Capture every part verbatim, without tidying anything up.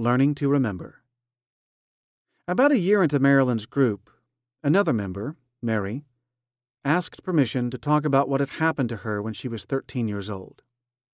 Learning to Remember. About a year into Marilyn's group, another member, Mary, asked permission to talk about what had happened to her when she was thirteen years old.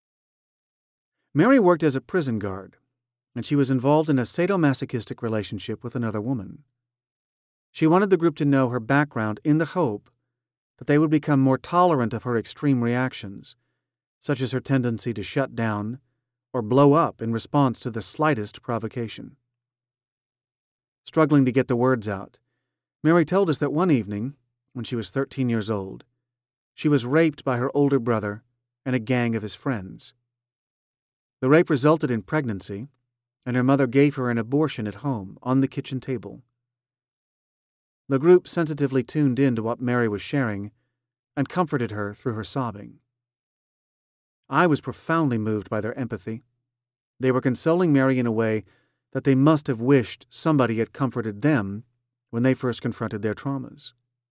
Mary worked as a prison guard, and she was involved in a sadomasochistic relationship with another woman. She wanted the group to know her background in the hope that they would become more tolerant of her extreme reactions, such as her tendency to shut down or blow up in response to the slightest provocation. Struggling to get the words out, Mary told us that one evening, when she was thirteen years old, she was raped by her older brother and a gang of his friends. The rape resulted in pregnancy, and her mother gave her an abortion at home on the kitchen table. The group sensitively tuned in to what Mary was sharing and comforted her through her sobbing. I was profoundly moved by their empathy. They were consoling Mary in a way that they must have wished somebody had comforted them when they first confronted their traumas.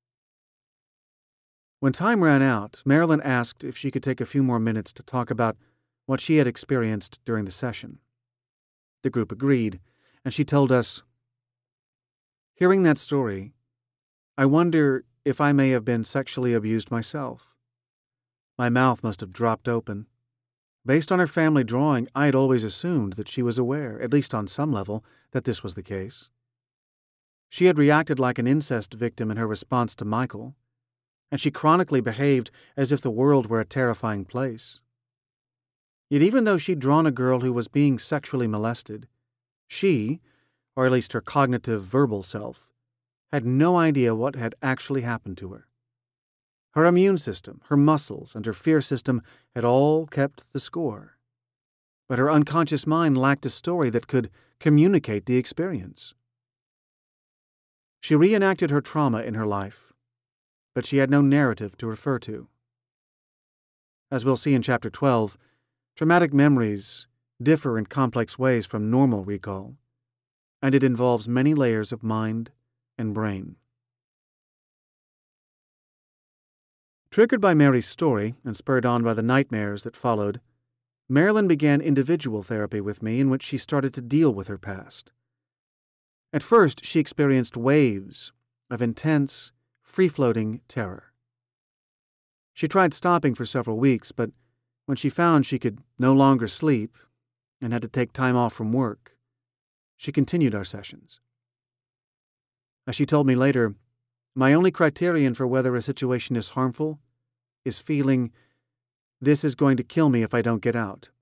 When time ran out, Marilyn asked if she could take a few more minutes to talk about what she had experienced during the session. The group agreed, and she told us, "Hearing that story, I wonder if I may have been sexually abused myself. My mouth must have dropped open. Based on her family drawing, I had always assumed that she was aware, at least on some level, that this was the case. She had reacted like an incest victim in her response to Michael, and she chronically behaved as if the world were a terrifying place. Yet even though she'd drawn a girl who was being sexually molested, she, or at least her cognitive verbal self, had no idea what had actually happened to her. Her immune system, her muscles, and her fear system had all kept the score. But her unconscious mind lacked a story that could communicate the experience. She reenacted her trauma in her life, but she had no narrative to refer to. As we'll see in Chapter twelve, traumatic memories differ in complex ways from normal recall, and it involves many layers of mind and brain. Triggered by Mary's story and spurred on by the nightmares that followed, Marilyn began individual therapy with me in which she started to deal with her past. At first, she experienced waves of intense, free-floating terror. She tried stopping for several weeks, but when she found she could no longer sleep and had to take time off from work, she continued our sessions. As she told me later, my only criterion for whether a situation is harmful is feeling, "This is going to kill me if I don't get out."